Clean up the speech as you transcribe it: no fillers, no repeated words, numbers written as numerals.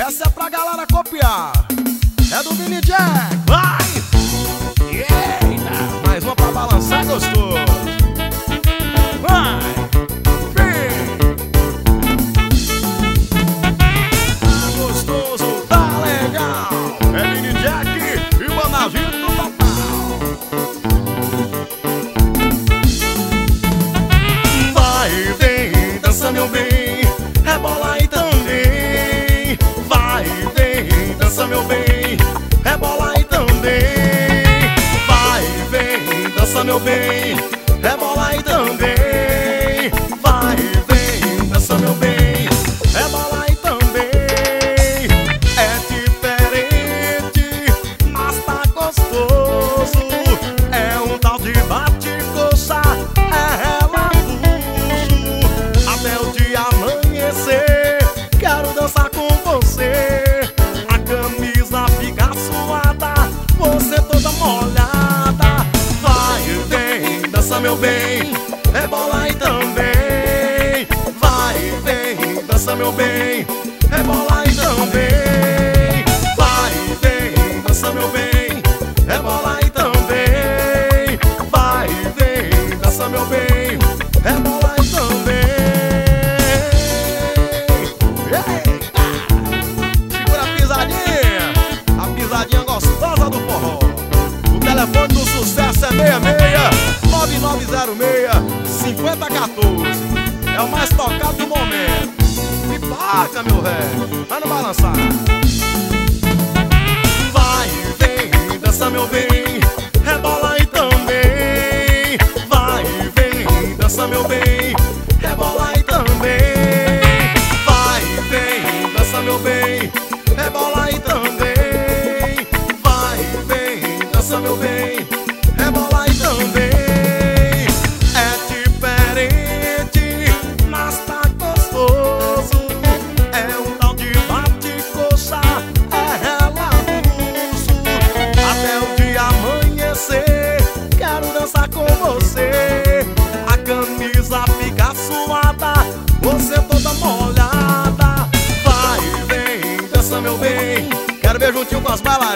Essa é pra galera copiar. É do Vini Jack. Vai! Eita! Mais uma pra balançar gostoso. Vai! Vem! Tá gostoso, tá legal. É Vini Jack e Banavito total. Vai, vem, dança meu bem, rebola aí também. Vai, vem, dança meu bem, rebola aí também. Vai, vem, dança meu bem, rebola aí também. Vai, vem, dança meu bem, rebola aí também. É diferente, mas tá gostoso. É um tal de bate-coxa, é relabucho. Até o dia amanhecer, quero dançar com você. A camisa fica suada, você toda molhada. Vai, vem, dança meu bem, rebola aí também. Vai, vem, dança meu bem, rebola aí também. Vai, vem, dança meu bem, rebola aí também. Vai, vem, dança meu bem, rebola aí também. Eita! Segura a pisadinha gostosa do forró. O telefone do sucesso é 66-9906-5014. É o mais tocado do momento. Me paga, meu velho, vai no balançar. Vai, vem, dança meu bem, rebola aí também. Vai, vem, dança meu bem, rebola aí também. Vai, vem, dança meu bem, rebola aí também. Vai, vem, dança meu bem, rebola aí também. É diferente, mas tá gostoso. É um tal de bate-coxa, é relabucho. Até o dia amanhecer, quero dançar com você. A camisa fica suada, você toda molhada. Vai, vem, dança meu bem, quero ver juntinho com as balas.